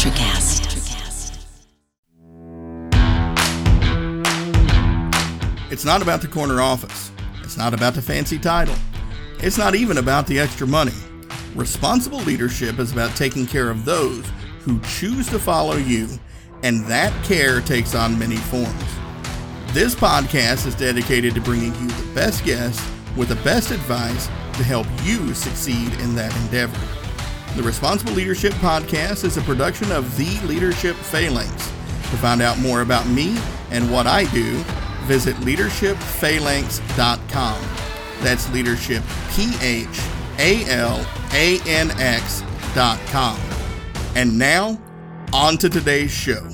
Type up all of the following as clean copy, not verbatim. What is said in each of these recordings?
Electrocast. It's not about the corner office. It's not about the fancy title. It's not even about the extra money. Responsible leadership is about taking care of those who choose to follow you, and that care takes on many forms. This podcast is dedicated to bringing you the best guests with the best advice to help you succeed in that endeavor. The Responsible Leadership Podcast is a production of The Leadership Phalanx. To find out more about me and what I do, visit leadershipphalanx.com. That's leadership, PHALANX.com. And now, on to today's show.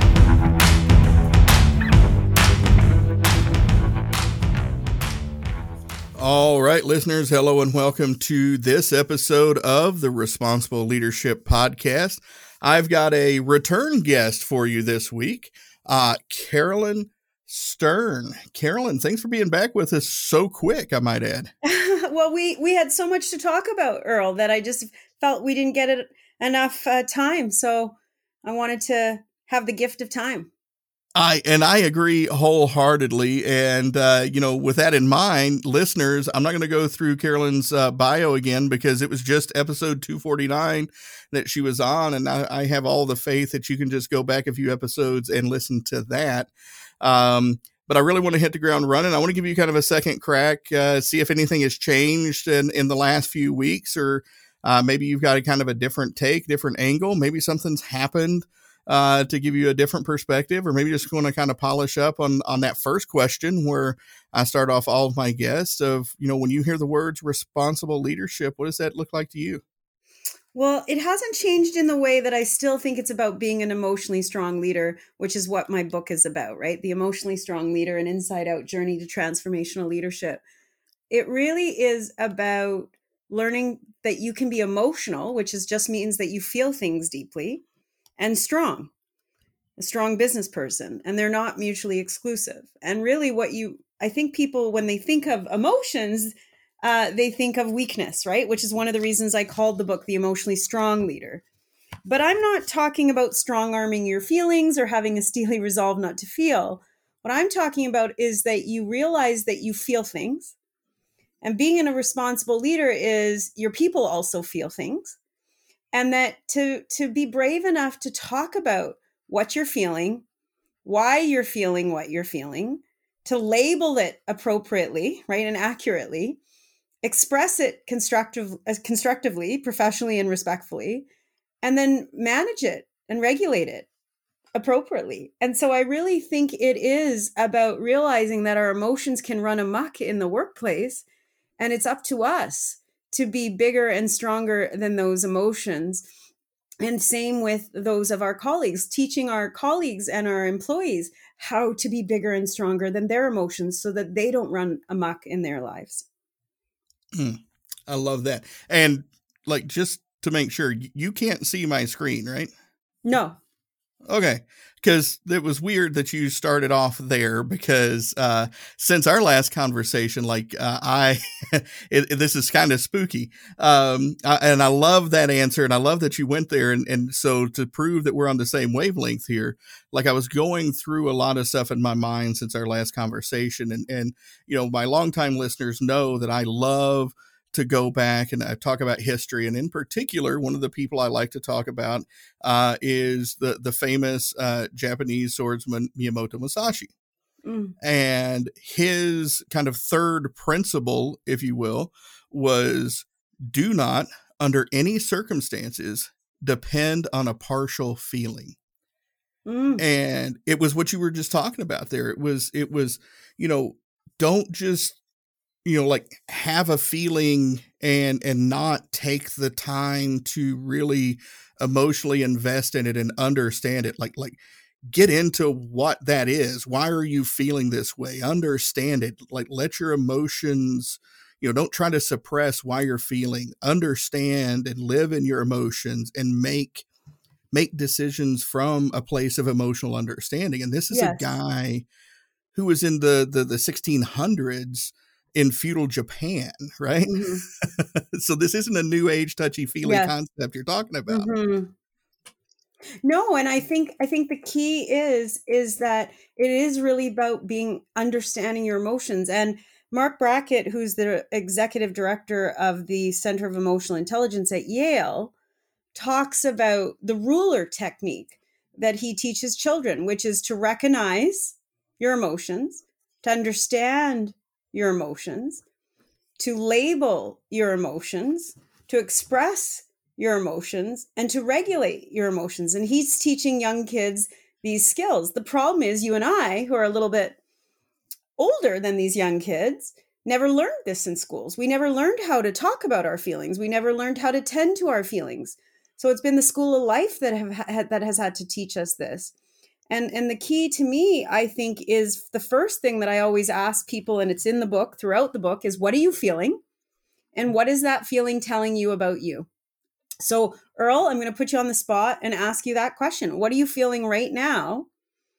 All right, listeners, hello and welcome to this episode of the Responsible Leadership Podcast. I've got a return guest for you this week, Carolyn Stern. Carolyn, thanks for being back with us so quick, I might add. Well, we had so much to talk about, Earl, that I just felt we didn't get enough time. So I wanted to have the gift of time. I agree wholeheartedly. And, with that in mind, listeners, I'm not going to go through Carolyn's bio again because it was just episode 249 that she was on. And I have all the faith that you can just go back a few episodes and listen to that. But I really want to hit the ground running. I want to give you kind of a second crack, see if anything has changed in the last few weeks, or maybe you've got a kind of a different take, different angle. Maybe something's happened to give you a different perspective, or maybe just want to kind of polish up on that first question where I start off all of my guests of, when you hear the words responsible leadership, what does that look like to you? Well, it hasn't changed in the way that I still think it's about being an emotionally strong leader, which is what my book is about, right? The Emotionally Strong Leader, an Inside Out Journey to Transformational Leadership. It really is about learning that you can be emotional, which just means that you feel things deeply, and strong, a strong business person, and they're not mutually exclusive. And really I think people, when they think of emotions, they think of weakness, right? Which is one of the reasons I called the book The Emotionally Strong Leader. But I'm not talking about strong-arming your feelings or having a steely resolve not to feel. What I'm talking about is that you realize that you feel things. And being a responsible leader is your people also feel things. And that to be brave enough to talk about what you're feeling, why you're feeling what you're feeling, to label it appropriately, right, and accurately, express it constructively, professionally, and respectfully, and then manage it and regulate it appropriately. And so I really think it is about realizing that our emotions can run amok in the workplace, and it's up to us to be bigger and stronger than those emotions. And same with those of our colleagues, teaching our colleagues and our employees how to be bigger and stronger than their emotions so that they don't run amok in their lives. I love that. And just to make sure, you can't see my screen, right? No. Okay. Because it was weird that you started off there because since our last conversation, this is kind of spooky. And I love that answer. And I love that you went there. And so to prove that we're on the same wavelength here, I was going through a lot of stuff in my mind since our last conversation. And my longtime listeners know that I love to go back and talk about history. And in particular, one of the people I like to talk about is the famous Japanese swordsman Miyamoto Musashi. And his kind of third principle, if you will, was do not, under any circumstances, depend on a partial feeling. And it was what you were just talking about there. It was, don't just, have a feeling and not take the time to really emotionally invest in it and understand it. Get into what that is. Why are you feeling this way? Understand it. Let your emotions, don't try to suppress why you're feeling. Understand and live in your emotions and make decisions from a place of emotional understanding. And this is a guy who was in the 1600s in feudal Japan, right? So this isn't a new age touchy-feely concept you're talking about. No, and I think the key is that it is really about being understanding your emotions. And Mark Brackett, who's the executive director of the Center of Emotional Intelligence at Yale, talks about the ruler technique that he teaches children, which is to recognize your emotions, to understand your emotions, to label your emotions, to express your emotions, and to regulate your emotions. And he's teaching young kids these skills. The problem is, you and I, who are a little bit older than these young kids, never learned this in schools. We never learned how to talk about our feelings. We never learned how to tend to our feelings. So it's been the school of life that has had to teach us this. And the key to me, I think, is the first thing that I always ask people, and it's in the book, throughout the book, is what are you feeling? And what is that feeling telling you about you? So, Earl, I'm going to put you on the spot and ask you that question. What are you feeling right now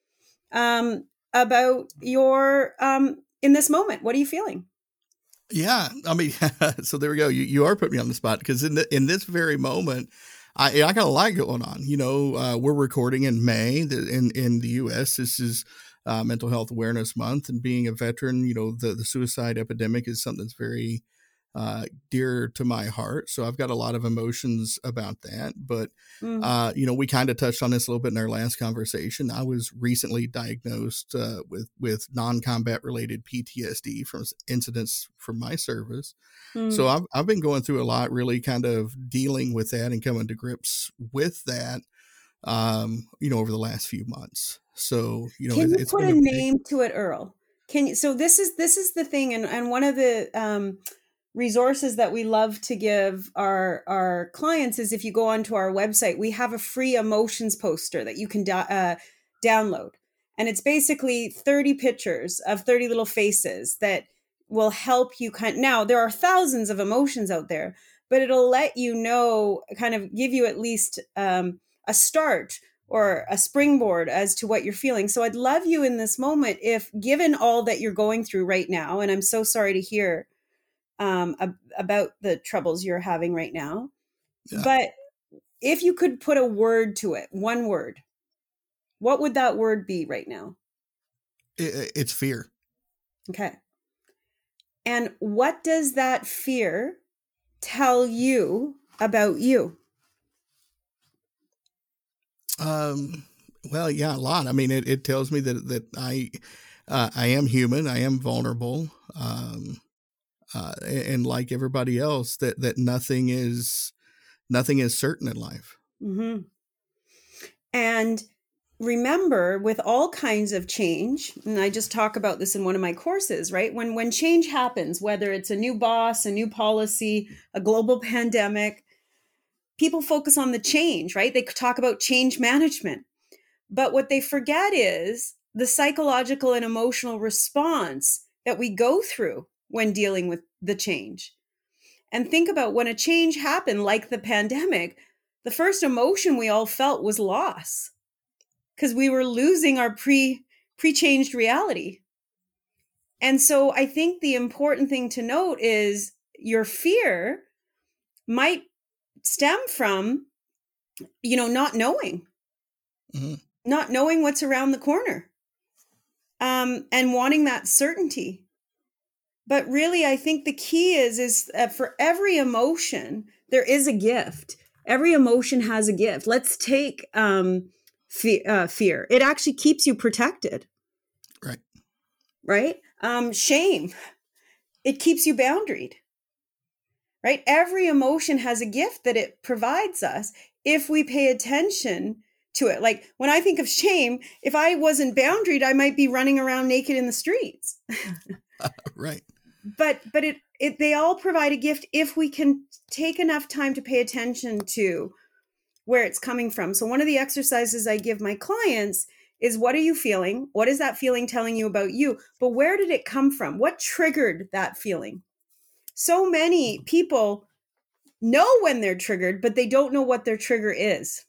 about your, in this moment? What are you feeling? Yeah, I mean, so there we go. You are putting me on the spot because in this very moment, I got a lot going on. We're recording in May. In the U.S., this is Mental Health Awareness Month, and being a veteran, the suicide epidemic is something that's very dear to my heart. So I've got a lot of emotions about that. But we kind of touched on this a little bit in our last conversation. I was recently diagnosed with non-combat related PTSD from incidents from my service. So I've been going through a lot, really kind of dealing with that and coming to grips with that, over the last few months. So, Can you it's put been a a big, name to it, Earl? Can you? So this is the thing, and one of the resources that we love to give our clients is, if you go onto our website, we have a free emotions poster that you can download, and it's basically 30 pictures of 30 little faces that will help you now there are thousands of emotions out there, but it'll let you know, kind of give you at least a start or a springboard as to what you're feeling. So I'd love you in this moment, if given all that you're going through right now, and I'm so sorry to hear about the troubles you're having right now, yeah, but if you could put a word to it, one word, what would that word be right now? it's fear. Okay. And what does that fear tell you about you? Well, yeah, a lot. I mean, it tells me that I am human. I am vulnerable. And like everybody else, that nothing is certain in life. Mm-hmm. And remember, with all kinds of change, and I just talk about this in one of my courses, right? When change happens, whether it's a new boss, a new policy, a global pandemic, people focus on the change, right? They talk about change management. But what they forget is the psychological and emotional response that we go through when dealing with the change. And think about when a change happened, like the pandemic, the first emotion we all felt was loss, because we were losing our pre-changed reality. And so I think the important thing to note is your fear might stem from, not knowing, Mm-hmm. not knowing what's around the corner, and wanting that certainty. But really, I think the key is for every emotion, there is a gift. Every emotion has a gift. Let's take fear. It actually keeps you protected. Right. Right? Shame, it keeps you boundaried. Right? Every emotion has a gift that it provides us if we pay attention to it. Like when I think of shame, if I wasn't boundaried, I might be running around naked in the streets. Right. But they all provide a gift if we can take enough time to pay attention to where it's coming from. So one of the exercises I give my clients is, what are you feeling? What is that feeling telling you about you? But where did it come from? What triggered that feeling? So many people know when they're triggered, but they don't know what their trigger is.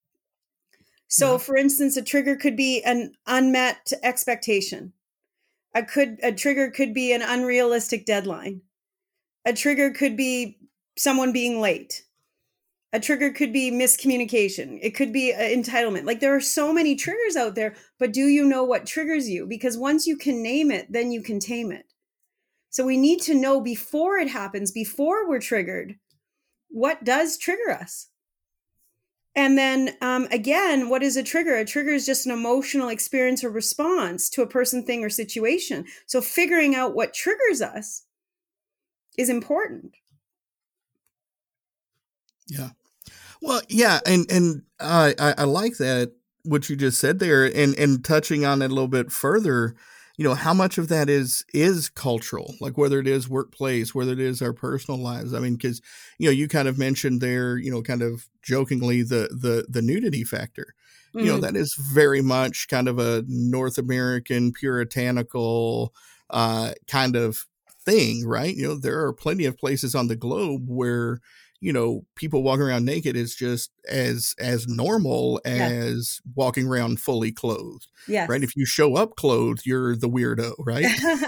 So, for instance, a trigger could be an unmet expectation. A trigger could be an unrealistic deadline. A trigger could be someone being late. A trigger could be miscommunication. It could be entitlement. Like there are so many triggers out there, but do you know what triggers you? Because once you can name it, then you can tame it. So we need to know before it happens, before we're triggered, what does trigger us? And then again, what is a trigger? A trigger is just an emotional experience or response to a person, thing, or situation. So figuring out what triggers us is important. Yeah. Well, yeah, and I like that what you just said there, and touching on it a little bit further. How much of that is cultural, like whether it is workplace, whether it is our personal lives. I mean, because you kind of mentioned there, kind of jokingly the nudity factor. Mm-hmm. That is very much kind of a North American puritanical kind of thing, right? There are plenty of places on the globe where people walking around naked is just as normal as walking around fully clothed. Yes. Right. If you show up clothed, you're the weirdo, right?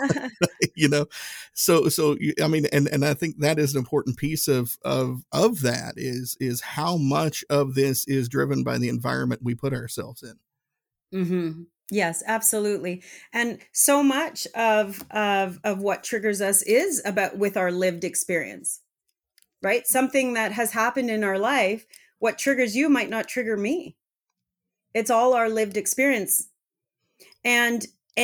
So I mean, and I think that is an important piece of that is how much of this is driven by the environment we put ourselves in. Mm-hmm. Yes, absolutely. And so much of what triggers us is about with our lived experience. Right? Something that has happened in our life, what triggers you might not trigger me. It's all our lived experience. And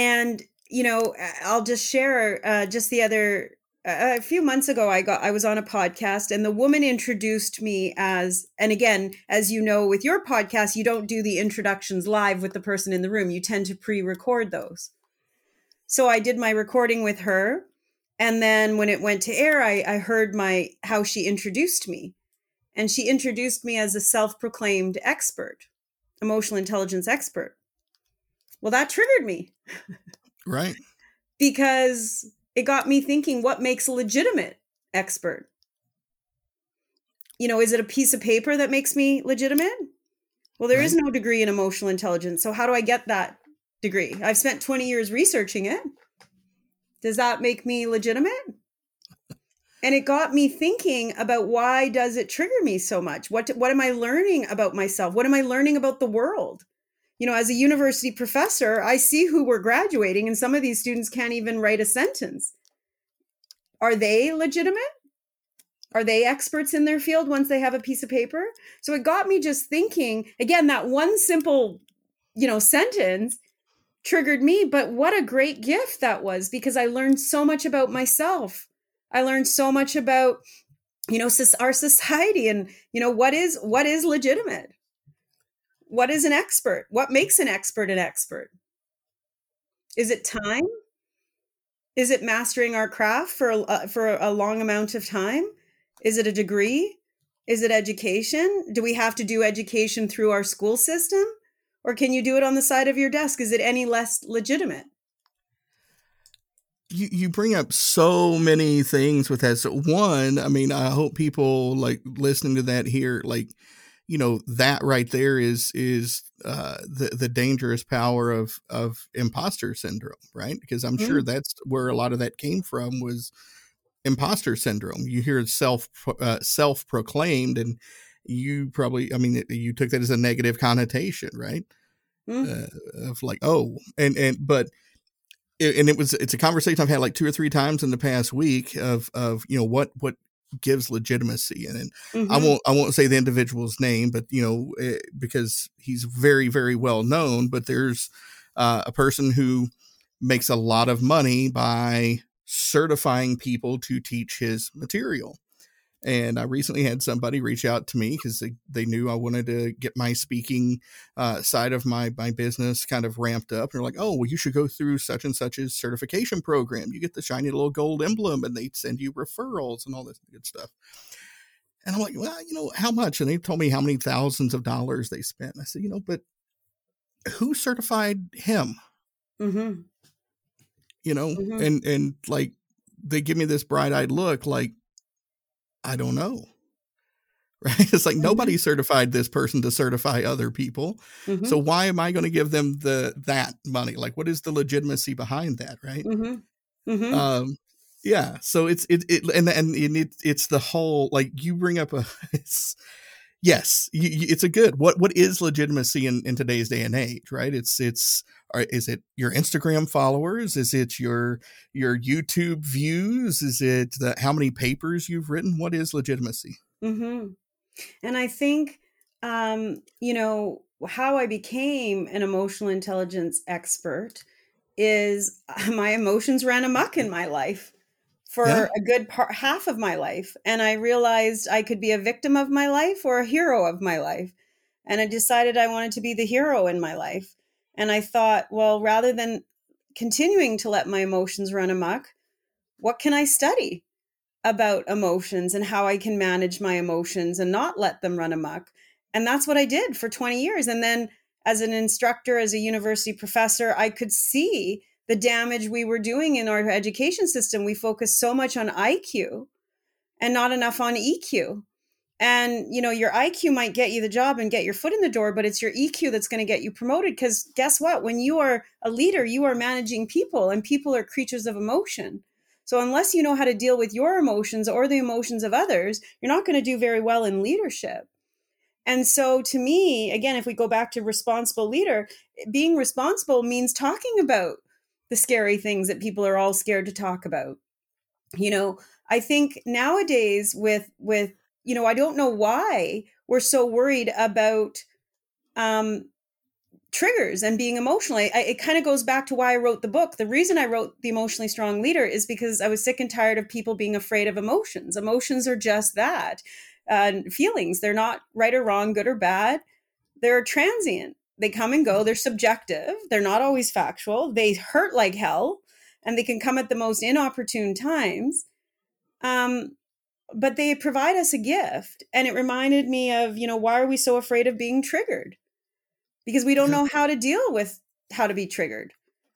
I'll just share just the other a few months ago I was on a podcast and the woman introduced me as, and again, as you know, with your podcast, you don't do the introductions live with the person in the room. You tend to pre-record those. So I did my recording with her. And then when it went to air, I heard how she introduced me. And she introduced me as a self-proclaimed expert, emotional intelligence expert. Well, that triggered me. Right. Because it got me thinking, what makes a legitimate expert? Is it a piece of paper that makes me legitimate? Well, there is no degree in emotional intelligence. So how do I get that degree? I've spent 20 years researching it. Does that make me legitimate? And it got me thinking about, why does it trigger me so much? What am I learning about myself? What am I learning about the world? As a university professor, I see who we're graduating, and some of these students can't even write a sentence. Are they legitimate? Are they experts in their field once they have a piece of paper? So it got me just thinking, again, that one simple, sentence triggered me, but what a great gift that was, because I learned so much about myself. I learned so much about, our society and, what is legitimate? What is an expert? What makes an expert an expert? Is it time? Is it mastering our craft for a long amount of time? Is it a degree? Is it education? Do we have to do education through our school system? Or can you do it on the side of your desk? Is it any less legitimate? You bring up so many things with that. So one, I mean, I hope people like listening to that here, like, that right there is the dangerous power of imposter syndrome, right? Because I'm sure that's where a lot of that came from, was imposter syndrome. You hear self-proclaimed, and you probably, I mean, you took that as a negative connotation, right? Of like, oh, but it's a conversation I've had like 2 or 3 times in the past week of what gives legitimacy, and I won't say the individual's name, but because he's very, very well known, but there's a person who makes a lot of money by certifying people to teach his material. And I recently had somebody reach out to me because they knew I wanted to get my speaking side of my business kind of ramped up. And they're like, oh, well, you should go through such and such's certification program. You get the shiny little gold emblem and they send you referrals and all this good stuff. And I'm like, well, how much? And they told me how many thousands of dollars they spent. And I said, but who certified him? And like, they give me this bright-eyed look like, I don't know. Right? It's like nobody certified this person to certify other people. So why am I going to give them that money? Like, what is the legitimacy behind that? Right. Yeah. So it's the whole, like, you bring up Yes, it's a good. What is legitimacy in today's day and age, right? Is it your Instagram followers? Is it your YouTube views? Is it how many papers you've written? What is legitimacy? Mm-hmm. And I think, how I became an emotional intelligence expert is my emotions ran amok in my life Yeah, for a good half of my life. And I realized I could be a victim of my life or a hero of my life. And I decided I wanted to be the hero in my life. And I thought, well, rather than continuing to let my emotions run amok, what can I study about emotions and how I can manage my emotions and not let them run amok? And that's what I did for 20 years. And then as an instructor, as a university professor, I could see the damage we were doing in our education system. We focused so much on IQ and not enough on EQ. And, your IQ might get you the job and get your foot in the door, but it's your EQ that's going to get you promoted. Because guess what? When you are a leader, you are managing people, and people are creatures of emotion. So unless you know how to deal with your emotions or the emotions of others, you're not going to do very well in leadership. And so to me, again, if we go back to responsible leader, being responsible means talking about the scary things that people are all scared to talk about. I think nowadays with I don't know why we're so worried about um, triggers and being emotional. It kind of goes back to why I wrote the book. The reason I wrote The Emotionally Strong Leader is because I was sick and tired of people being afraid of emotions. Emotions are just that, feelings. They're not right or wrong, good or bad. They're transient. They come and go. They're subjective. They're not always factual. They hurt like hell, and they can come at the most inopportune times. But they provide us a gift. And it reminded me of, why are we so afraid of being triggered? Because we don't yeah, know how to deal with how to be triggered.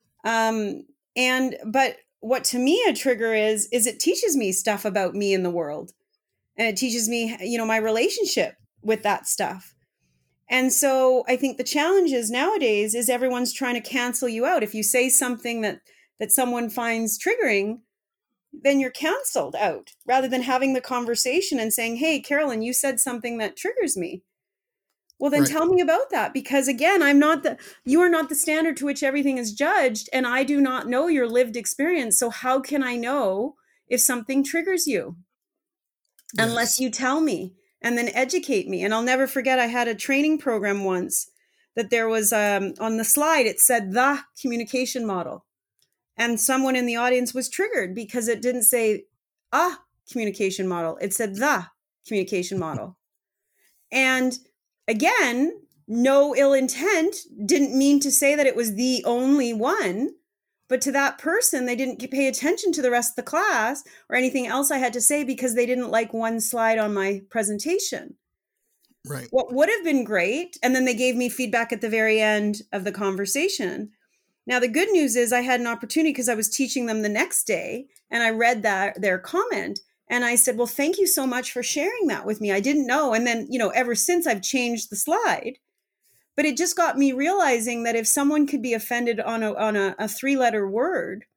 But what to me a trigger is it teaches me stuff about me in the world. And it teaches me, my relationship with that stuff. And so I think the challenge is nowadays is everyone's trying to cancel you out. If you say something that someone finds triggering, then you're canceled out rather than having the conversation and saying, hey, Carolyn, you said something that triggers me. Well, then right. tell me about that, because again, you are not the standard to which everything is judged. And I do not know your lived experience. So how can I know if something triggers you unless Yes, you tell me and then educate me? And I'll never forget, I had a training program once that there was on the slide, it said the communication model. And someone in the audience was triggered because it didn't say a communication model. It said the communication model. And again, no ill intent, didn't mean to say that it was the only one. But to that person, they didn't pay attention to the rest of the class or anything else I had to say because they didn't like one slide on my presentation. right. What would have been great, and then they gave me feedback at the very end of the conversation. Now, the good news is I had an opportunity because I was teaching them the next day, and I read their comment, and I said, well, thank you so much for sharing that with me. I didn't know. And then, ever since I've changed the slide, but it just got me realizing that if someone could be offended on a 3-letter word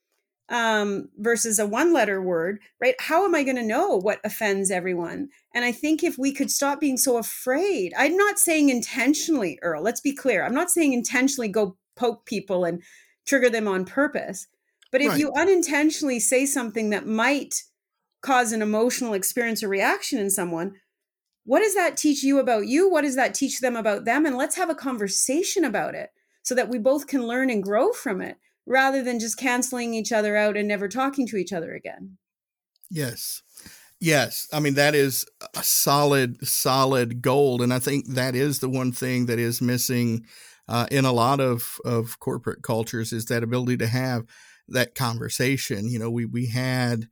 versus a 1-letter word, right? How am I going to know what offends everyone? And I think if we could stop being so afraid, I'm not saying intentionally, Earl, let's be clear. I'm not saying intentionally go poke people and trigger them on purpose. But if Right. you unintentionally say something that might cause an emotional experience or reaction in someone, what does that teach you about you? What does that teach them about them? And let's have a conversation about it so that we both can learn and grow from it rather than just canceling each other out and never talking to each other again. Yes. Yes. I mean, that is a solid gold. And I think that is the one thing that is missing in a lot of corporate cultures is that ability to have that conversation. We had,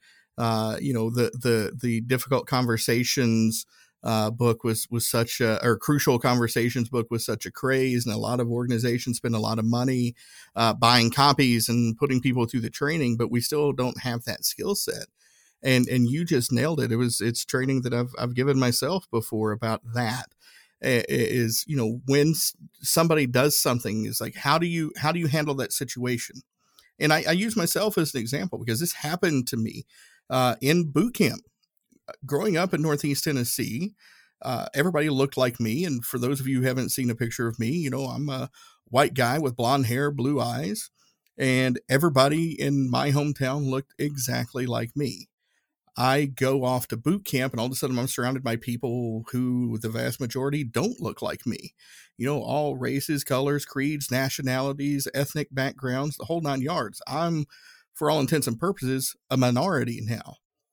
the difficult conversations book was such a, or crucial conversations book was such a craze, and a lot of organizations spend a lot of money buying copies and putting people through the training, but we still don't have that skill set. And you just nailed it. It's training that I've given myself before about that. Is when somebody does something, is like how do you handle that situation? And I use myself as an example because this happened to me in boot camp growing up in Northeast Tennessee. everybody looked like me. And for those of you who haven't seen a picture of me, I'm a white guy with blonde hair, blue eyes, and everybody in my hometown looked exactly like me. I go off to boot camp, and all of a sudden I'm surrounded by people who the vast majority don't look like me. All races, colors, creeds, nationalities, ethnic backgrounds, the whole 9 yards. I'm, for all intents and purposes, a minority now.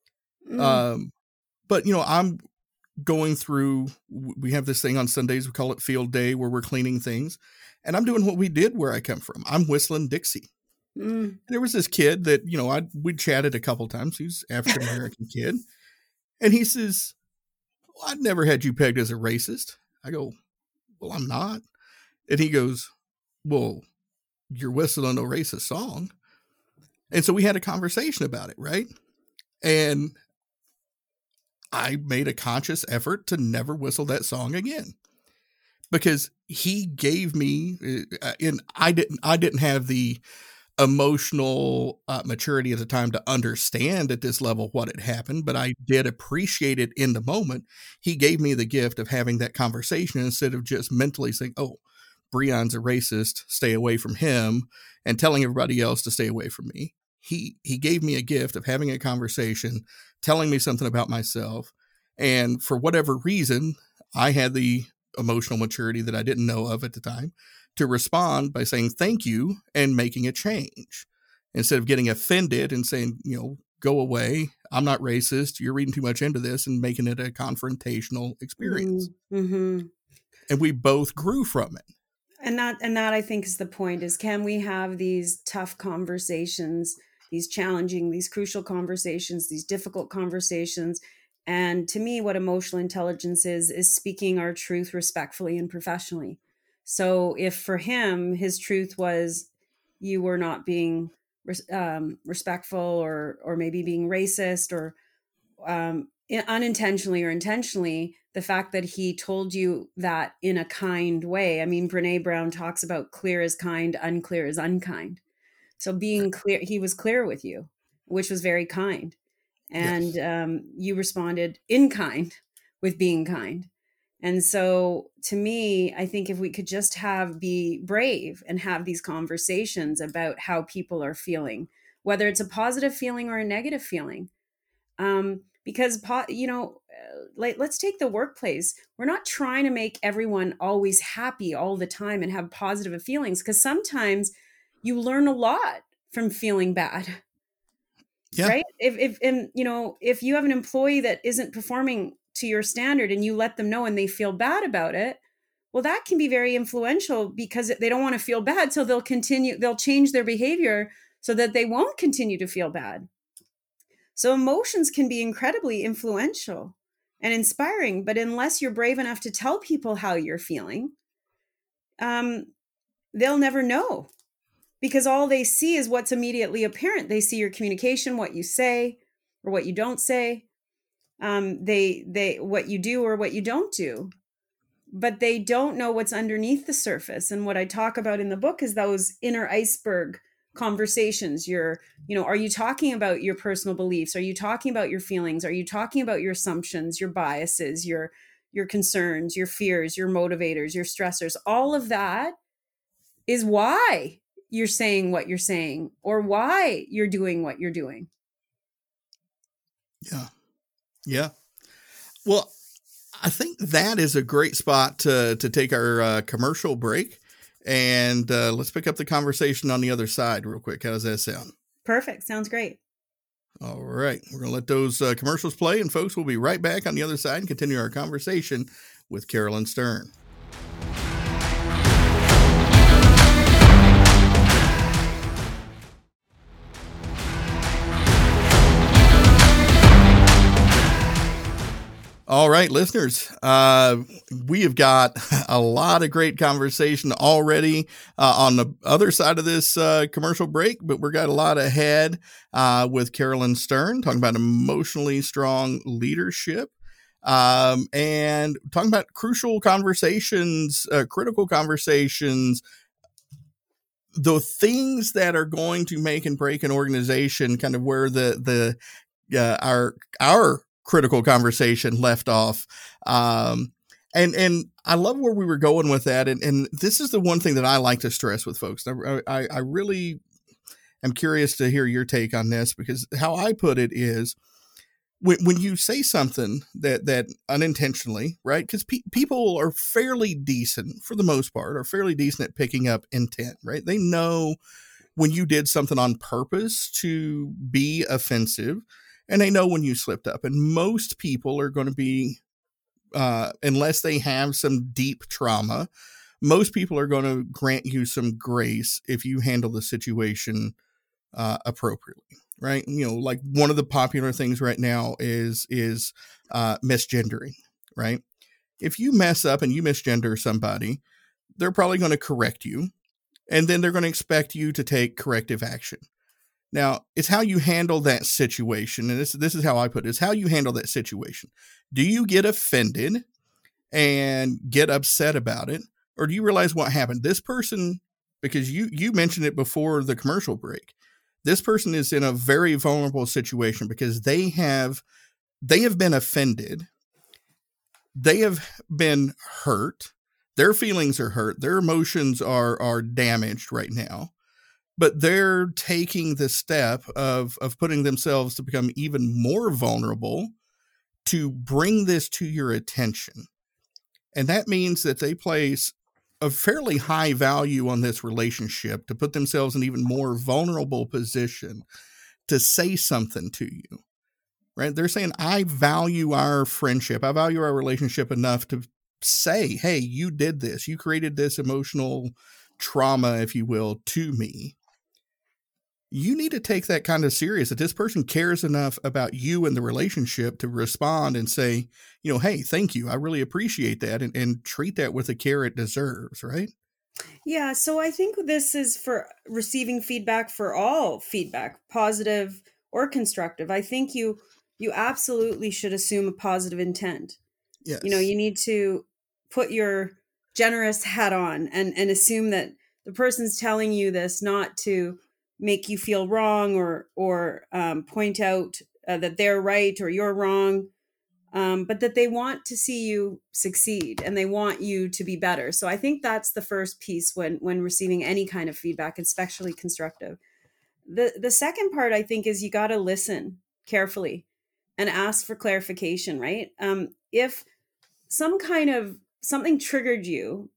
But I'm going through, we have this thing on Sundays, we call it field day, where we're cleaning things. And I'm doing what we did where I come from. I'm whistling Dixie. And there was this kid that, we chatted a couple times. He's African-American kid. And he says, well, I'd never had you pegged as a racist. I go, well, I'm not. And he goes, well, you're whistling a racist song. And so we had a conversation about it, right? And I made a conscious effort to never whistle that song again, because he gave me, and I didn't have the emotional maturity at the time to understand at this level what had happened, but I did appreciate it in the moment. He gave me the gift of having that conversation instead of just mentally saying, oh, Breon's a racist, stay away from him, and telling everybody else to stay away from me. He gave me a gift of having a conversation, telling me something about myself. And for whatever reason, I had the emotional maturity that I didn't know of at the time to respond by saying thank you and making a change, instead of getting offended and saying, go away, I'm not racist, you're reading too much into this, and making it a confrontational experience. Mm-hmm. And we both grew from it. And that I think is the point, is can we have these tough conversations, these challenging, these crucial conversations, these difficult conversations. And to me, what emotional intelligence is speaking our truth respectfully and professionally. So if for him, his truth was you were not being respectful or maybe being racist or unintentionally or intentionally, the fact that he told you that in a kind way. I mean, Brene Brown talks about clear is kind, unclear is unkind. So being clear, he was clear with you, which was very kind. And yes. You responded in kind with being kind. And so to me, I think if we could just be brave and have these conversations about how people are feeling, whether it's a positive feeling or a negative feeling, because, let's take the workplace. We're not trying to make everyone always happy all the time and have positive feelings, because sometimes you learn a lot from feeling bad. Yeah. Right. If you have an employee that isn't performing to your standard and you let them know and they feel bad about it, well, that can be very influential, because they don't want to feel bad. So they'll change their behavior so that they won't continue to feel bad. So emotions can be incredibly influential and inspiring, but unless you're brave enough to tell people how you're feeling, they'll never know. Because all they see is what's immediately apparent. They see your communication, what you say or what you don't say. They what you do or what you don't do. But they don't know what's underneath the surface. And what I talk about in the book is those inner iceberg conversations. Are you talking about your personal beliefs? Are you talking about your feelings? Are you talking about your assumptions, your biases, your concerns, your fears, your motivators, your stressors? All of that is why you're saying what you're saying, or why you're doing what you're doing. Yeah. Well, I think that is a great spot to take our commercial break, and let's pick up the conversation on the other side real quick. How does that sound? Perfect. Sounds great. All right. We're going to let those commercials play, and folks, we'll be right back on the other side and continue our conversation with Carolyn Stern. All right, listeners, we have got a lot of great conversation already on the other side of this commercial break, but we've got a lot ahead with Carolyn Stern, talking about emotionally strong leadership, and talking about crucial conversations, critical conversations, the things that are going to make and break an organization, kind of where our critical conversation left off. And I love where we were going with that. And this is the one thing that I like to stress with folks. I really am curious to hear your take on this, because how I put it is, when you say something that unintentionally, right? Because people are fairly decent, for the most part, are fairly decent at picking up intent, right? They know when you did something on purpose to be offensive, and they know when you slipped up. And most people are going to be, unless they have some deep trauma, most people are going to grant you some grace if you handle the situation appropriately. Right. Like one of the popular things right now is misgendering. Right. If you mess up and you misgender somebody, they're probably going to correct you, and then they're going to expect you to take corrective action. Now, it's how you handle that situation. And this is how I put it. It's how you handle that situation. Do you get offended and get upset about it? Or do you realize what happened? This person, because you mentioned it before the commercial break, this person is in a very vulnerable situation because they have been offended. They have been hurt. Their feelings are hurt. Their emotions are damaged right now, but they're taking the step of putting themselves to become even more vulnerable to bring this to your attention. And that means that they place a fairly high value on this relationship to put themselves in an even more vulnerable position to say something to you, right? They're saying, I value our friendship. I value our relationship enough to say, hey, you did this. You created this emotional trauma, if you will, to me. You need to take that kind of serious, that this person cares enough about you and the relationship to respond and say, hey, thank you. I really appreciate that. And treat that with the care it deserves. Right. Yeah. So I think this is for receiving feedback, for all feedback, positive or constructive. I think you absolutely should assume a positive intent. Yes. You need to put your generous hat on and assume that the person's telling you this not to make you feel wrong or point out that they're right or you're wrong, but that they want to see you succeed and they want you to be better. So I think that's the first piece when receiving any kind of feedback, especially constructive. The second part, I think, is you got to listen carefully and ask for clarification, right? If something triggered you,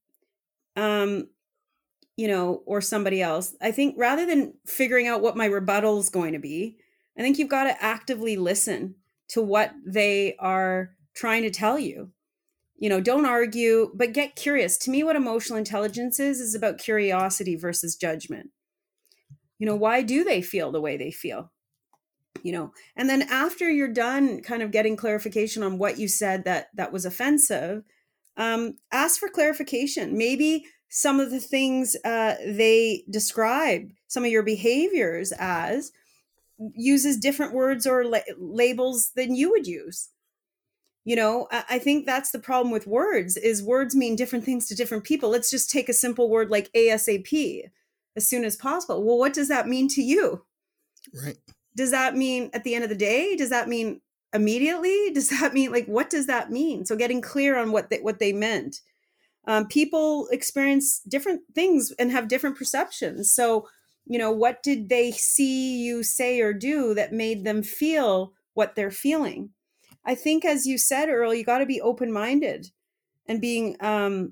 or somebody else, I think rather than figuring out what my rebuttal is going to be, I think you've got to actively listen to what they are trying to tell you. Don't argue, but get curious. To me, what emotional intelligence is about curiosity versus judgment. Why do they feel the way they feel? And then after you're done kind of getting clarification on what you said that was offensive, ask for clarification. Maybe some of the things they describe, some of your behaviors as, uses different words or labels than you would use. I think that's the problem with words, is words mean different things to different people. Let's just take a simple word like ASAP, as soon as possible. Well, what does that mean to you? Right. Does that mean at the end of the day? Does that mean immediately? Does that mean, what does that mean? So getting clear on what they meant. People experience different things and have different perceptions. So, what did they see you say or do that made them feel what they're feeling? I think, as you said, Earl, you got to be open-minded and being, to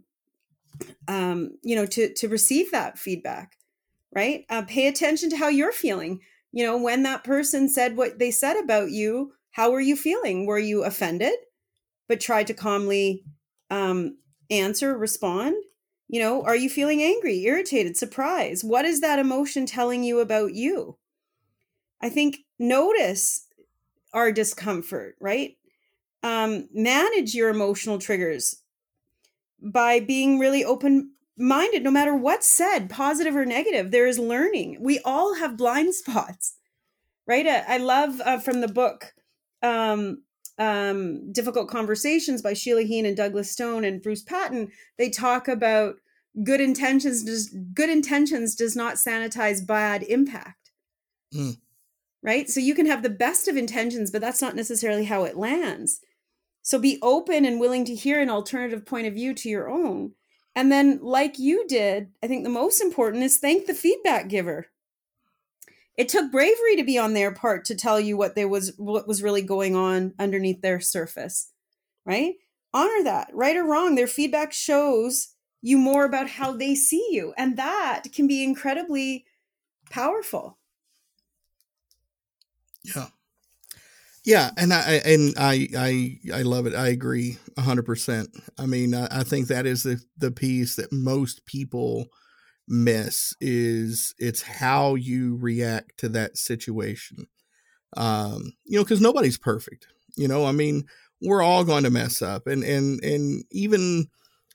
receive that feedback, right? Pay attention to how you're feeling. When that person said what they said about you, how were you feeling? Were you offended, but tried to calmly answer, respond? Are you feeling angry, irritated, surprised? What is that emotion telling you about you? I think notice our discomfort, right? Manage your emotional triggers by being really open-minded, no matter what's said, positive or negative. There is learning. We all have blind spots, right? I love from the book, Difficult Conversations by Sheila Heen and Douglas Stone and Bruce Patton. They talk about good intentions does not sanitize bad impact. right? So you can have the best of intentions, but that's not necessarily how it lands. So be open and willing to hear an alternative point of view to your own. And then, like you did, I think the most important is thank the feedback giver. It took bravery to be on their part to tell you what was really going on underneath their surface, right? Honor that, right or wrong. Their feedback shows you more about how they see you, and that can be incredibly powerful. Yeah. Yeah, and I love it. I agree 100%. I mean, I think that is the piece that most people miss is it's how you react to that situation. Because nobody's perfect. I mean, we're all going to mess up, and even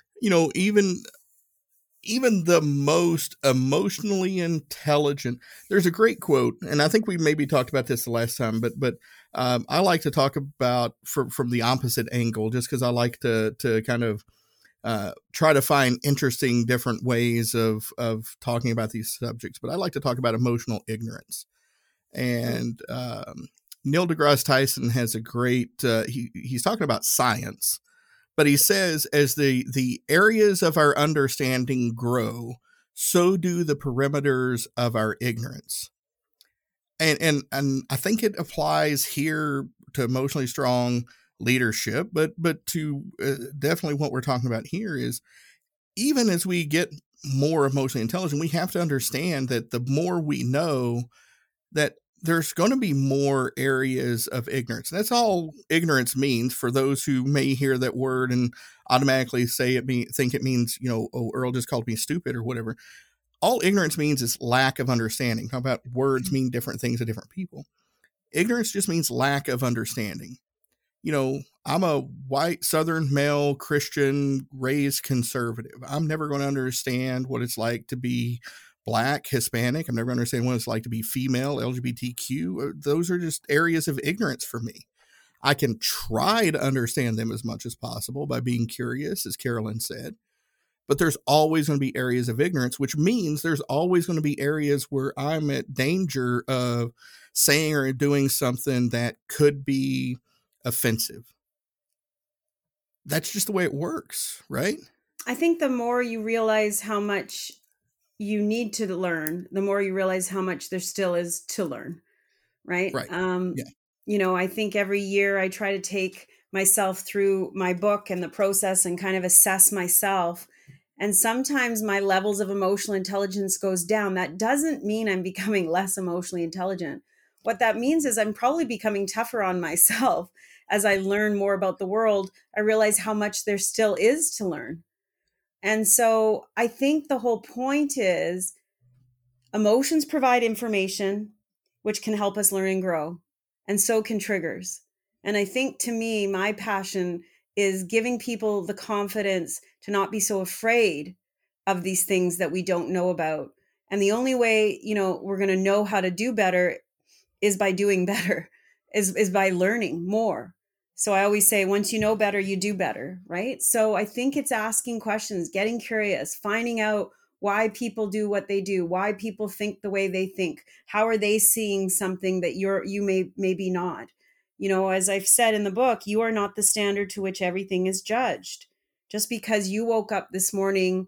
even the most emotionally intelligent. There's a great quote, and I think we maybe talked about this the last time, but I like to talk about from the opposite angle, just because I like to kind of try to find interesting different ways of talking about these subjects. But I like to talk about emotional ignorance. And Neil deGrasse Tyson has a great. He's talking about science. But he says, as the areas of our understanding grow, so do the perimeters of our ignorance. And I think it applies here to emotionally strong leadership, but to definitely what we're talking about here is even as we get more emotionally intelligent, we have to understand that the more we know, that there's going to be more areas of ignorance. And that's all ignorance means for those who may hear that word and automatically think it means, oh, Earl just called me stupid or whatever. All ignorance means is lack of understanding. How about words mean different things to different people? Ignorance just means lack of understanding. I'm a white Southern male Christian raised conservative. I'm never going to understand what it's like to be Black, Hispanic. I'm never going to understand what it's like to be female, LGBTQ. Those are just areas of ignorance for me. I can try to understand them as much as possible by being curious, as Carolyn said. But there's always going to be areas of ignorance, which means there's always going to be areas where I'm at danger of saying or doing something that could be offensive. That's just the way it works, right? I think the more you realize how much you need to learn, the more you realize how much there still is to learn, right? Right. Yeah. I think every year I try to take myself through my book and the process and kind of assess myself. And sometimes my levels of emotional intelligence goes down. That doesn't mean I'm becoming less emotionally intelligent. What that means is I'm probably becoming tougher on myself. As I learn more about the world, I realize how much there still is to learn. And so I think the whole point is emotions provide information, which can help us learn and grow. And so can triggers. And I think to me, my passion is giving people the confidence to not be so afraid of these things that we don't know about. And the only way, we're going to know how to do better is by doing better, is by learning more. So I always say, once you know better, you do better, right? So I think it's asking questions, getting curious, finding out why people do what they do, why people think the way they think, how are they seeing something that you maybe not. As I've said in the book, you are not the standard to which everything is judged. Just because you woke up this morning,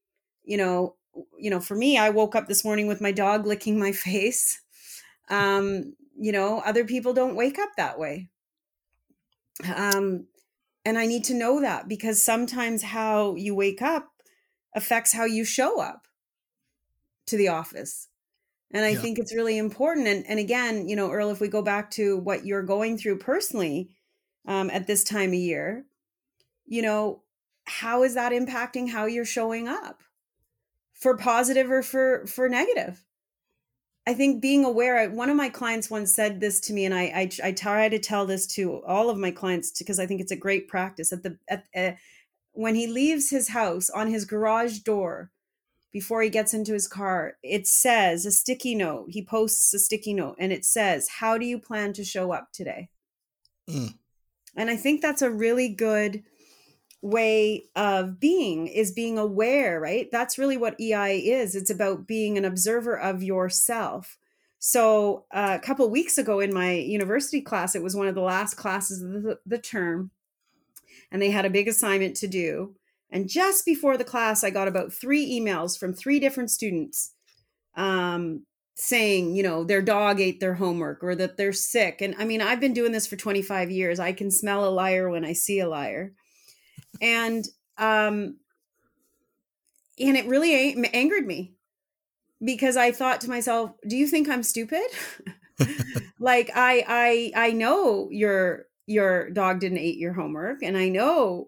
for me, I woke up this morning with my dog licking my face. Other people don't wake up that way. And I need to know that, because sometimes how you wake up affects how you show up to the office. And I think it's really important. And again, Earl, if we go back to what you're going through personally at this time of year, how is that impacting how you're showing up, for positive or for negative? I think being aware, one of my clients once said this to me, and I try to tell this to all of my clients because I think it's a great practice. When he leaves his house, on his garage door, before he gets into his car, it says a sticky note. He posts a sticky note and it says, "How do you plan to show up today?" And I think that's a really good way of being aware, right? That's really what EI is. It's about being an observer of yourself. So a couple weeks ago in my university class, it was one of the last classes of the term, and they had a big assignment to do. And just before the class, I got about 3 emails from 3 different students, saying, their dog ate their homework or that they're sick. And I mean, I've been doing this for 25 years. I can smell a liar when I see a liar. And it really angered me, because I thought to myself, do you think I'm stupid? Like, I know your dog didn't eat your homework, and I know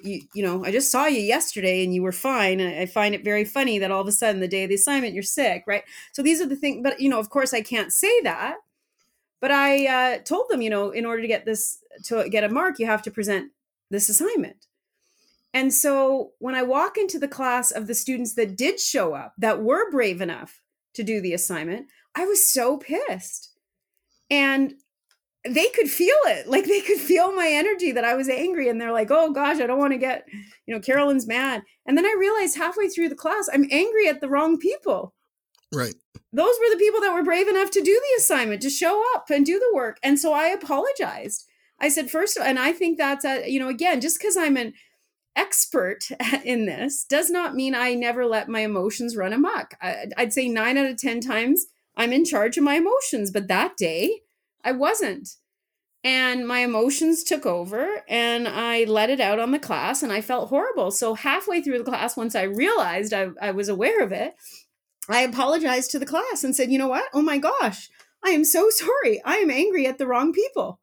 I just saw you yesterday and you were fine. And I find it very funny that all of a sudden the day of the assignment you're sick, right? So these are the things, but of course I can't say that. But I told them, in order to get a mark, you have to present this assignment. And so when I walk into the class of the students that did show up, that were brave enough to do the assignment, I was so pissed. And they could feel it. Like, they could feel my energy, that I was angry. And they're like, oh gosh, I don't want to get, Carolyn's mad. And then I realized halfway through the class, I'm angry at the wrong people. Right. Those were the people that were brave enough to do the assignment, to show up and do the work. And so I apologized. I said, first, and I think that's, again, just because I'm an expert in this does not mean I never let my emotions run amok. I'd say 9 out of 10 times I'm in charge of my emotions, but that day I wasn't. And my emotions took over, and I let it out on the class, and I felt horrible. So halfway through the class, once I realized I was aware of it, I apologized to the class and said, you know what? Oh my gosh, I am so sorry. I am angry at the wrong people.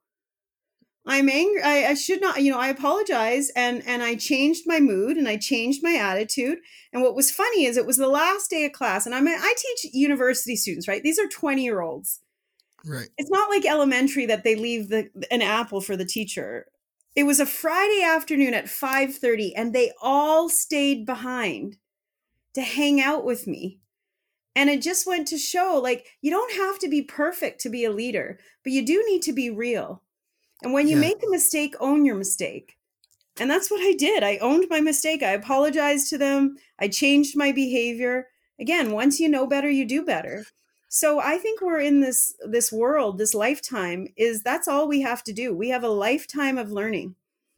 I'm angry. I should not, I apologize. And I changed my mood, and I changed my attitude. And what was funny is, it was the last day of class, and I teach university students, right? These are 20-year-olds. Right. It's not like elementary that they leave an apple for the teacher. It was a Friday afternoon at 5:30, and they all stayed behind to hang out with me. And it just went to show, like, you don't have to be perfect to be a leader, but you do need to be real. And when you make a mistake, own your mistake. And that's what I did. I owned my mistake. I apologized to them. I changed my behavior. Again, once you know better, you do better. So I think we're in this world, this lifetime, that's all we have to do. We have a lifetime of learning.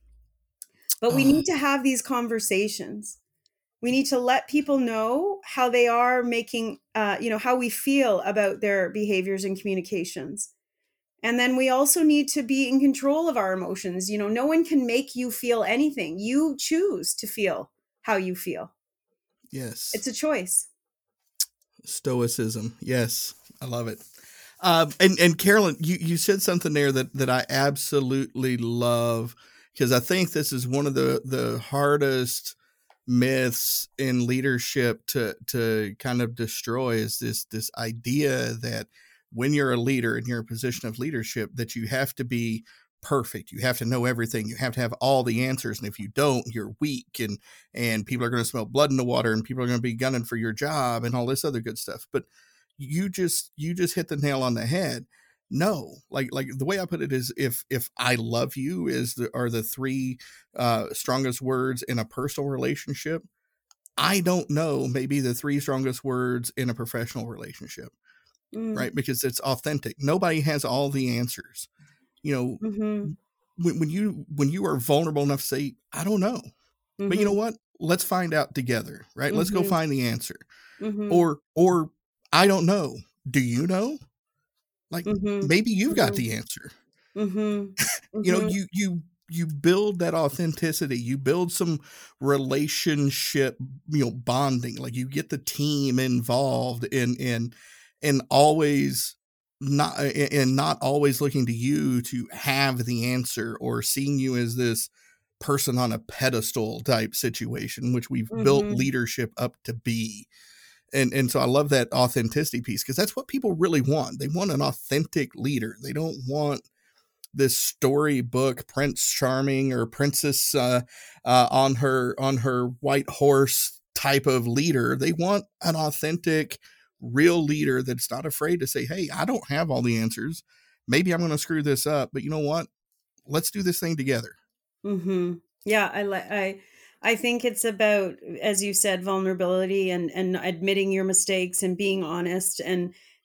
But we need to have these conversations. We need to let people know how they are making, how we feel about their behaviors and communications. And then we also need to be in control of our emotions. No one can make you feel anything. You choose to feel how you feel. Yes. It's a choice. Stoicism. Yes. I love it. And Carolyn, you said something there that I absolutely love, because I think this is one of the hardest myths in leadership to kind of destroy, is this idea that when you're a leader and you're in a position of leadership, that you have to be perfect. You have to know everything. You have to have all the answers. And if you don't, you're weak, and people are going to smell blood in the water, and people are going to be gunning for your job and all this other good stuff. But you just hit the nail on the head. No, like the way I put it is, if I love you are the 3 strongest words in a personal relationship, I don't know maybe the 3 strongest words in a professional relationship. Right? Because it's authentic. Nobody has all the answers. Mm-hmm. When you are vulnerable enough to say, I don't know, but you know what? Let's find out together, right? Let's go find the answer. Or I don't know. Do you know? Like, maybe you've got the answer. You build that authenticity. You build some relationship, bonding. Like, you get the team involved in always not always looking to you to have the answer, or seeing you as this person on a pedestal type situation, which we've built leadership up to be. And so I love that authenticity piece, because that's what people really want. They want an authentic leader. They don't want this storybook Prince Charming or princess on her white horse type of leader. They want an authentic, real leader that's not afraid to say, hey, I don't have all the answers. Maybe I'm going to screw this up, but you know what? Let's do this thing together. Yeah, I think it's about, as you said, vulnerability and admitting your mistakes and being honest and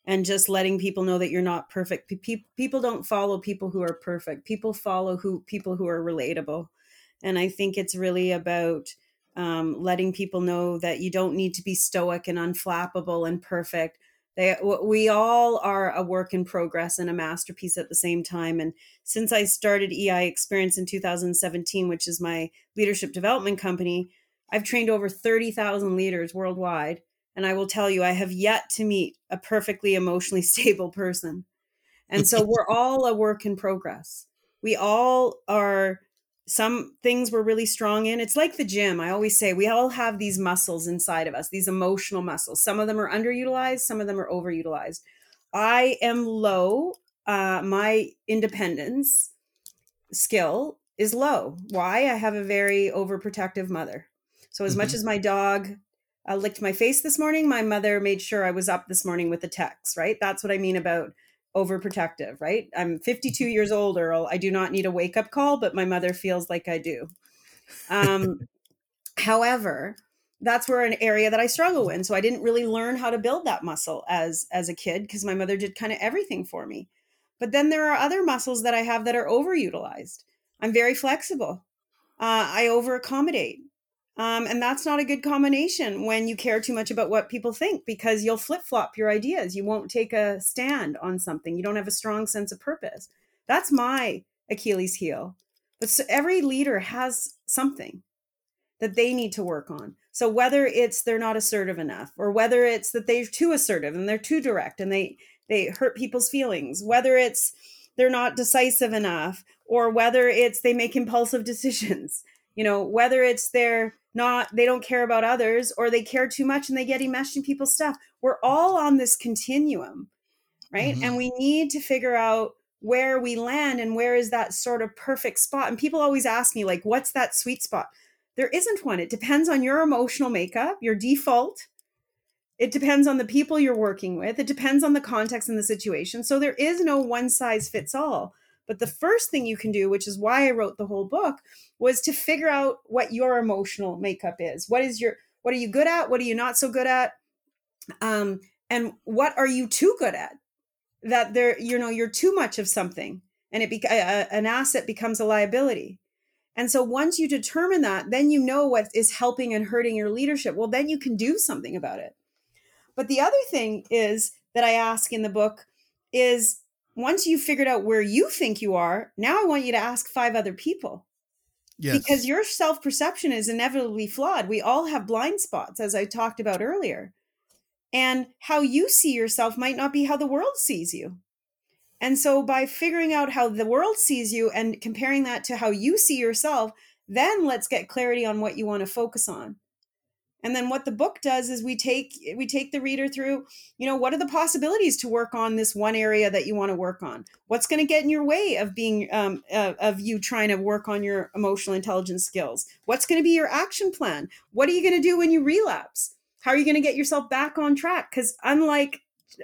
and just letting people know that you're not perfect. People don't follow people who are perfect. People follow people who are relatable. And I think it's really about letting people know that you don't need to be stoic and unflappable and perfect. We all are a work in progress and a masterpiece at the same time. And since I started EI Experience in 2017, which is my leadership development company, I've trained over 30,000 leaders worldwide. And I will tell you, I have yet to meet a perfectly emotionally stable person. And so we're all a work in progress. We all are. Some things we're really strong in. It's like the gym. I always say we all have these muscles inside of us, these emotional muscles. Some of them are underutilized, some of them are overutilized. I am low. My independence skill is low. Why? I have a very overprotective mother. So as much as my dog licked my face this morning, my mother made sure I was up this morning with the text, right? That's what I mean about overprotective, right? I'm 52 years old, Earl. I do not need a wake-up call, but my mother feels like I do. However, that's where an area that I struggle in. So I didn't really learn how to build that muscle as a kid because my mother did kind of everything for me. But then there are other muscles that I have that are overutilized. I'm very flexible. I over accommodate. And that's not a good combination when you care too much about what people think, because you'll flip-flop your ideas. You won't take a stand on something. You don't have a strong sense of purpose. That's my Achilles heel. But so every leader has something that they need to work on. So whether it's they're not assertive enough, or whether it's that they're too assertive and they're too direct and they hurt people's feelings, whether it's they're not decisive enough, or whether it's they make impulsive decisions, whether it's they don't care about others, or they care too much and they get enmeshed in people's stuff. We're all on this continuum, right? And we need to figure out where we land and where is that sort of perfect spot. And people always ask me, like, what's that sweet spot? There isn't one. It depends on your emotional makeup, your default. It depends on the people you're working with. It depends on the context and the situation. So there is no one size fits all. But the first thing you can do, which is why I wrote the whole book, was to figure out what your emotional makeup is. What are you good at? What are you not so good at? And what are you too good at? That you're too much of something, and an asset becomes a liability. And so once you determine that, then you know what is helping and hurting your leadership. Well, then you can do something about it. But the other thing is that I ask in the book is, once you've figured out where you think you are, now I want you to ask 5 other people. Yes. Because your self-perception is inevitably flawed. We all have blind spots, as I talked about earlier. And how you see yourself might not be how the world sees you. And so by figuring out how the world sees you and comparing that to how you see yourself, then let's get clarity on what you want to focus on. And then what the book does is we take the reader through, what are the possibilities to work on this one area that you want to work on? What's going to get in your way of being, of you trying to work on your emotional intelligence skills? What's going to be your action plan? What are you going to do when you relapse? How are you going to get yourself back on track? Because like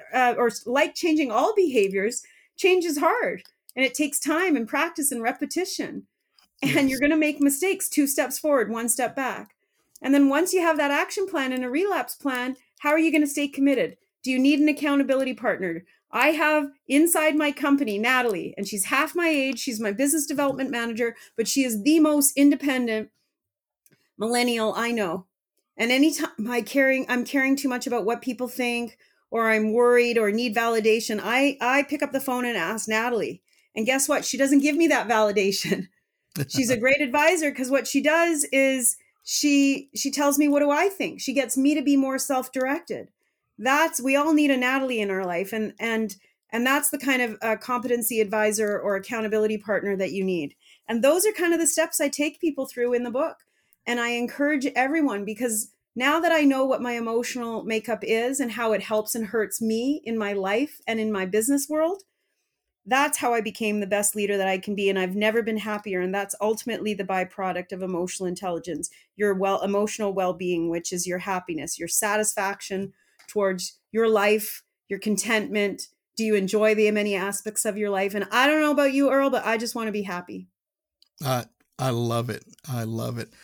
changing all behaviors, change is hard, and it takes time and practice and repetition. And you're going to make mistakes, 2 steps forward, 1 step back. And then once you have that action plan and a relapse plan, how are you going to stay committed? Do you need an accountability partner? I have inside my company, Natalie, and she's half my age. She's my business development manager, but she is the most independent millennial I know. And anytime I'm caring too much about what people think, or I'm worried or need validation, I pick up the phone and ask Natalie. And guess what? She doesn't give me that validation. She's a great advisor, because what she does is she tells me, what do I think? She gets me to be more self-directed. We all need a Natalie in our life. And that's the kind of competency advisor or accountability partner that you need. And those are kind of the steps I take people through in the book. And I encourage everyone, because now that I know what my emotional makeup is and how it helps and hurts me in my life and in my business world, that's how I became the best leader that I can be. And I've never been happier. And that's ultimately the byproduct of emotional intelligence, your emotional well-being, which is your happiness, your satisfaction towards your life, your contentment. Do you enjoy the many aspects of your life? And I don't know about you, Earl, but I just want to be happy. I love it. I love it.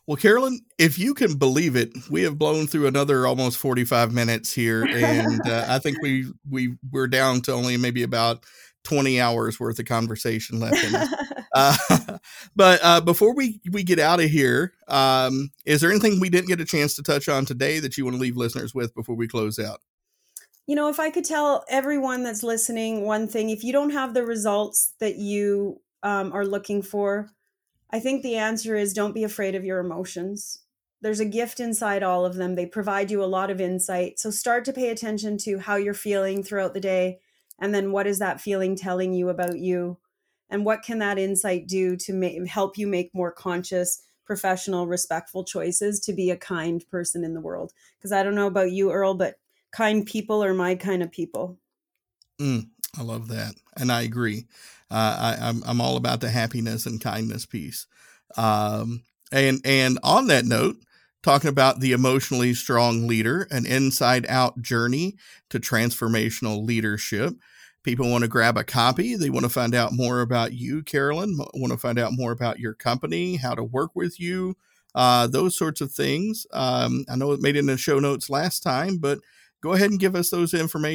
Well, Carolyn, if you can believe it, we have blown through another almost 45 minutes here, and I think we're down to only maybe about 20 hours worth of conversation left in us. But before we get out of here, is there anything we didn't get a chance to touch on today that you want to leave listeners with before we close out? If I could tell everyone that's listening one thing, if you don't have the results that you are looking for, I think the answer is don't be afraid of your emotions. There's a gift inside all of them. They provide you a lot of insight. So start to pay attention to how you're feeling throughout the day. And then what is that feeling telling you about you? And what can that insight do to help you make more conscious, professional, respectful choices to be a kind person in the world? Because I don't know about you, Earl, but kind people are my kind of people. I love that. And I agree. I'm all about the happiness and kindness piece. And on that note, talking about the Emotionally Strong Leader, an inside out journey to transformational leadership. People want to grab a copy. They want to find out more about you, Carolyn, want to find out more about your company, how to work with you, those sorts of things. I know it made it in the show notes last time, but go ahead and give us that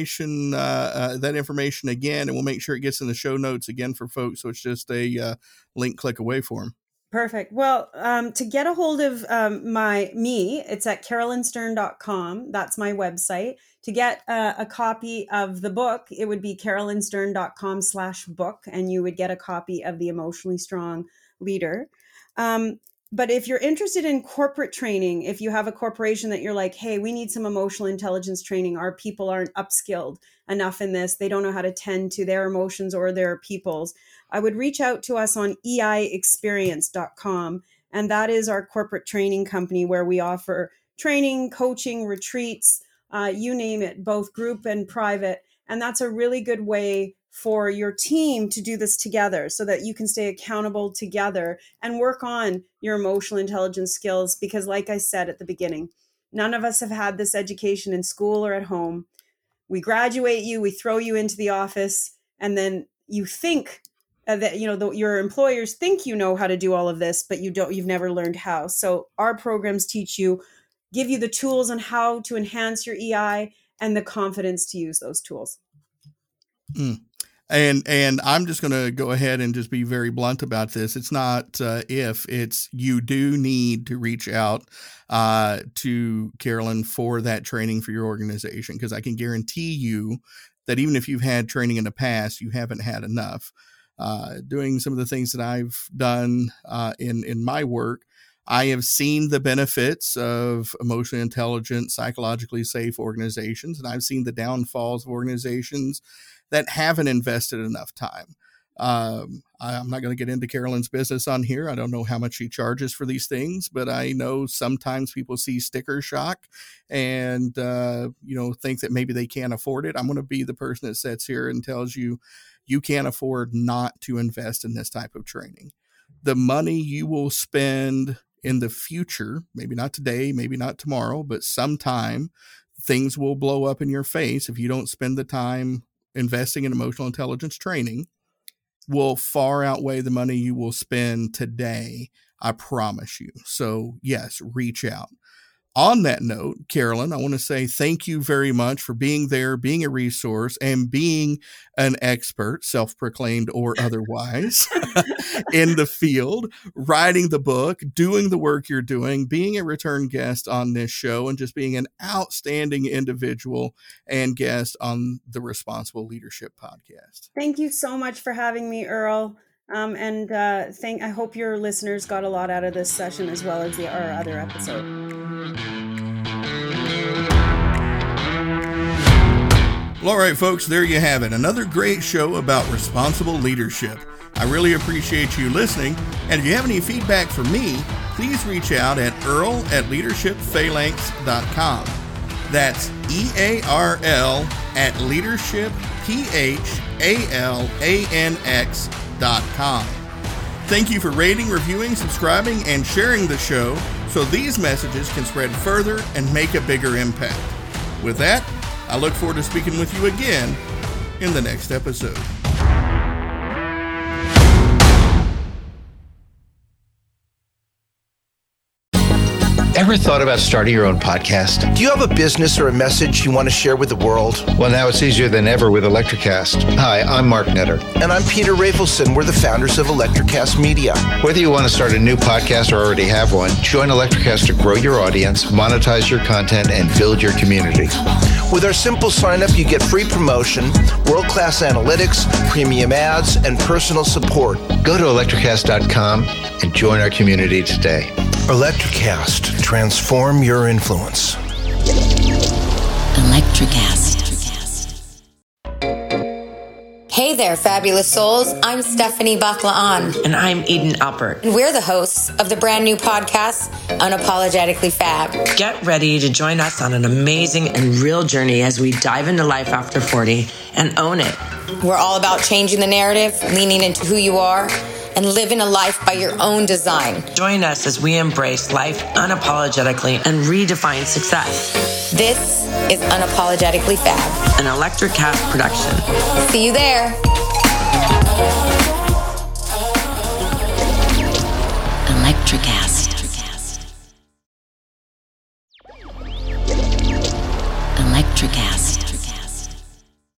information again, and we'll make sure it gets in the show notes again for folks. So it's just a link click away for them. Perfect. Well, to get a hold of me, it's at carolynstern.com. That's my website. To get a copy of the book, it would be carolynstern.com/book, and you would get a copy of The Emotionally Strong Leader. But if you're interested in corporate training, if you have a corporation that you're like, hey, we need some emotional intelligence training, our people aren't upskilled enough in this, they don't know how to tend to their emotions or their people's, I would reach out to us on eiexperience.com. And that is our corporate training company where we offer training, coaching, retreats, you name it, both group and private. And that's a really good way for your team to do this together so that you can stay accountable together and work on your emotional intelligence skills. Because like I said at the beginning, none of us have had this education in school or at home. We graduate you, we throw you into the office, and then you think that, your employers think you know how to do all of this, but you've never learned how. So our programs give you the tools on how to enhance your EI and the confidence to use those tools. And I'm just going to go ahead and just be very blunt about this. It's not it's you do need to reach out to Carolyn for that training for your organization, because I can guarantee you that even if you've had training in the past, you haven't had enough. Doing some of the things that I've done in my work, I have seen the benefits of emotionally intelligent, psychologically safe organizations, and I've seen the downfalls of organizations that haven't invested enough time. I'm not going to get into Carolyn's business on here. I don't know how much she charges for these things, but I know sometimes people see sticker shock and, think that maybe they can't afford it. I'm going to be the person that sits here and tells you, you can't afford not to invest in this type of training. The money you will spend in the future, maybe not today, maybe not tomorrow, but sometime, things will blow up in your face if you don't spend the time investing in emotional intelligence training, will far outweigh the money you will spend today. I promise you. So yes, reach out. On that note, Carolyn, I want to say thank you very much for being there, being a resource, and being an expert, self-proclaimed or otherwise, in the field, writing the book, doing the work you're doing, being a return guest on this show, and just being an outstanding individual and guest on the Responsible Leadership Podcast. Thank you so much for having me, Earl. I hope your listeners got a lot out of this session as well as our other episode. Well, all right, folks, there you have it. Another great show about responsible leadership. I really appreciate you listening. And if you have any feedback for me, please reach out at earl@leadershipphalanx.com. That's EARL at leadershipphalanx.com. Thank you for rating, reviewing, subscribing, and sharing the show so these messages can spread further and make a bigger impact. With that, I look forward to speaking with you again in the next episode. Ever thought about starting your own podcast? Do you have a business or a message you want to share with the world? Well, now it's easier than ever with Electricast. Hi, I'm Mark Netter. And I'm Peter Rafelson. We're the founders of Electricast Media. Whether you want to start a new podcast or already have one, join Electricast to grow your audience, monetize your content, and build your community. With our simple sign-up, you get free promotion, world-class analytics, premium ads, and personal support. Go to electricast.com and join our community today. Electricast. Transform your influence. Electricast. Hey there, fabulous souls. I'm Stephanie Baclaan. And I'm Eden Alpert. And we're the hosts of the brand new podcast, Unapologetically Fab. Get ready to join us on an amazing and real journey as we dive into life after 40 and own it. We're all about changing the narrative, leaning into who you are, and living a life by your own design. Join us as we embrace life unapologetically and redefine success. This is Unapologetically Fab, an Electricast production. See you there. Electricast. Electricast.